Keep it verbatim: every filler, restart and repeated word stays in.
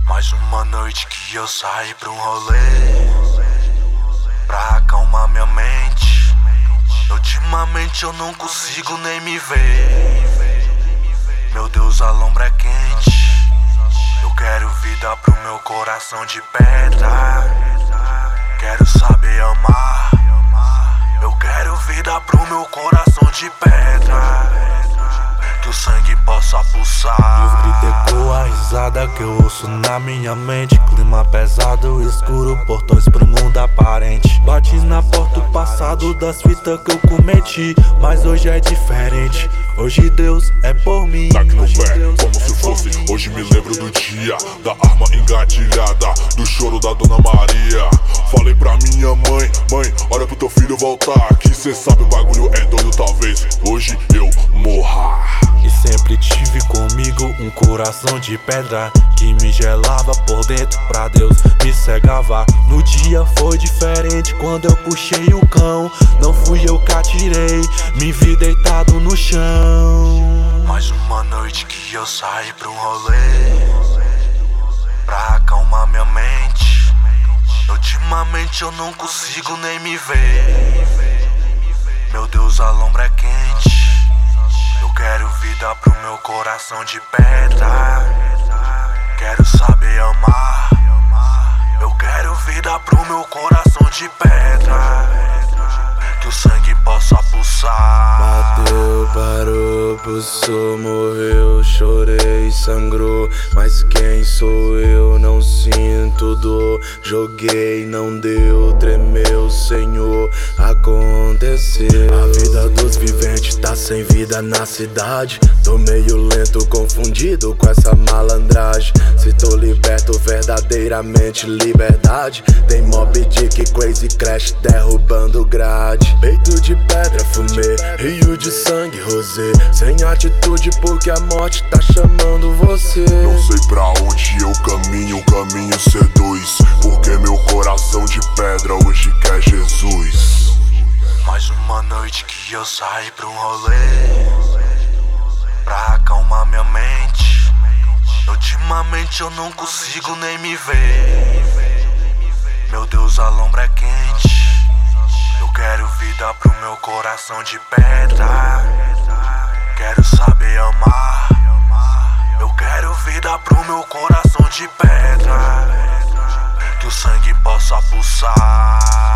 Mais uma noite que eu saí pra um rolê, pra acalmar minha mente. Ultimamente eu não consigo nem me ver. Meu Deus, a lombra é quente. Eu quero vida pro meu coração de pedra. Quero saber amar. Eu quero vida pro meu coração de pedra, que o sangue possa pulsar. E o grito ecoa a risada que eu ouço na minha mente. Clima pesado, escuro, portões pro mundo aparente. Bate na porta o passado das fitas que eu cometi, mas hoje é diferente. Hoje Deus é por mim. Taque no pé, como se fosse. Hoje me lembro do dia, da arma engatilhada, do choro da Dona Maria. Falei pra minha mãe, mãe, olha pro teu filho voltar, que cê sabe o bagulho é doido, talvez hoje eu morra. E sempre tive comigo um coração de pedra que me gelava por dentro, pra Deus me cegava. No dia foi diferente quando eu puxei o cão. Não fui eu que atirei, me vi deitado no chão. Mais uma noite que eu saí pra um rolê, pra acalmar minha mente. Ultimamente eu não consigo nem me ver. Meu Deus, a lombra é quente. Eu quero vida pro meu coração de pedra. Quero saber amar. Eu quero vida pro meu coração de pedra, que o sangue possa pulsar. Bateu, parou, pulsou, morreu, chorei, sangrou. Mas quem sou eu? Não sinto dor. Joguei, não deu, tremeu, Senhor, aconteceu. A vida dos viventes tá sem vida na cidade. Tô meio lento, confundido com essa malandragem. Se tô liberto, verdadeiramente liberdade. Tem Mob Dick, Crazy Crash derrubando grade. Peito de pedra, fumê, rio de sangue, rosé. Sem atitude porque a morte tá chamando você. Não sei pra onde eu caminho, o caminho seduz, porque meu coração de pedra hoje quer Jesus. Mais uma noite que eu saí pra um rolê, pra acalmar minha mente. Ultimamente eu não consigo nem me ver. Meu Deus, a lombra é quente. Eu quero vida pro meu coração de pedra. Quero saber amar. Eu quero vida pro meu coração de pedra, que o sangue possa pulsar.